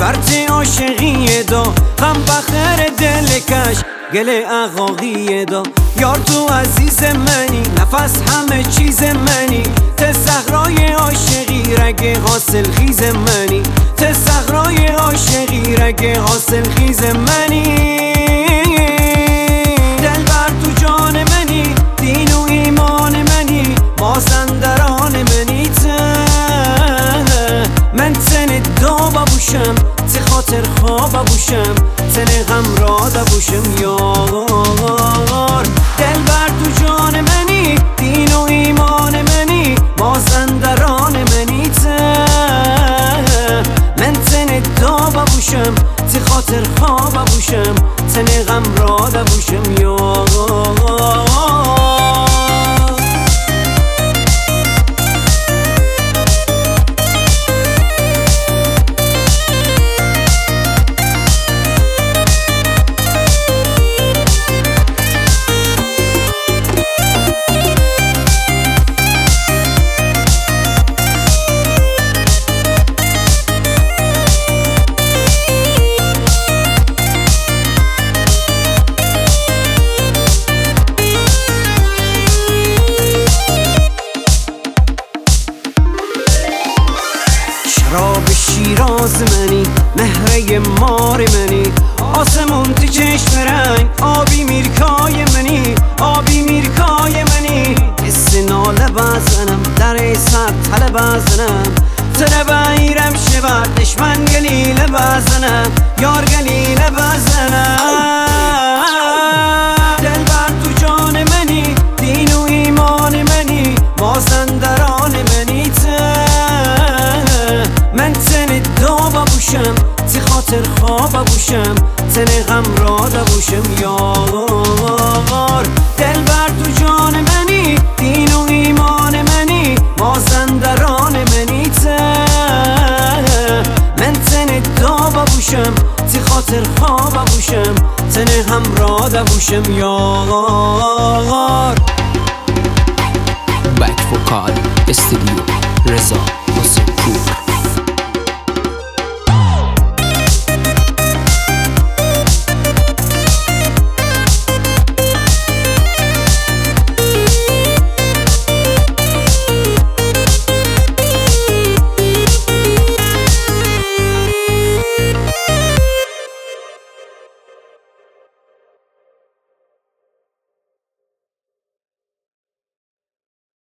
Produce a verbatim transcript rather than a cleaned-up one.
برچه عاشقی دا غم بخر دلکش گل اقاقی دا یار تو عزیز منی نفس همه چیز منی ته صحرای عاشقی رگ حاصل خیز منی ته صحرای عاشقی رگ حاصل خیز منی دل بر تو جان منی دین و ایمان منی مازندران منی ته من تن دا ببوشم تی خاطر خواب ببوشم تن غم را دبوشم یار دل بر تو جان منی دین و ایمان منی مازندران منی ته من تن دا ببوشم تی خاطر خواب ببوشم تن غم را دبوشم یار شراب شیراز منی مهره مار منی آسمون تو چشم رنگ آبی میرکای منی آبی میرکای منی حس ناله بزنم در سر تله بزنم تره بایرم شبر دشمن گلیله بزنم یار گلیله بزنم دل بر تو جان منی دین و ایمان منی مازندران منی ته من تن دا ببوشم تی خاطر خواب ببوشم تن غم را دبوشم یار دل بر تو جان منی دین و ایمان منی مازندران منی ته من تن دا ببوشم تی خاطر خواب ببوشم تن غم را دبوشم یار بک فوکال استودیو رضا